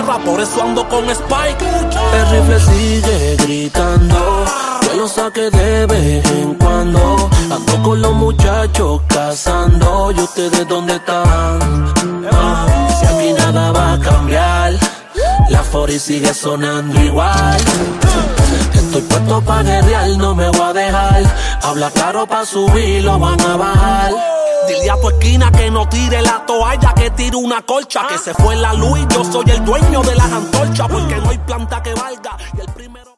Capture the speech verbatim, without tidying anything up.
guerra, por eso ando con Spike. El rifle sigue gritando, que lo saque de vez en cuando. Ando con los muchachos cazando, ¿y ustedes dónde están? Ah, si aquí nada va a cambiar, la forty sigue sonando igual. Estoy puesto pa' guerrear, no me voy a dejar. Habla claro pa' subir, lo van a bajar. Dile a tu esquina que no tire la toalla, que tire una colcha. Que se fue la luz y yo soy el dueño de las antorchas, porque no hay planta que valga y el primo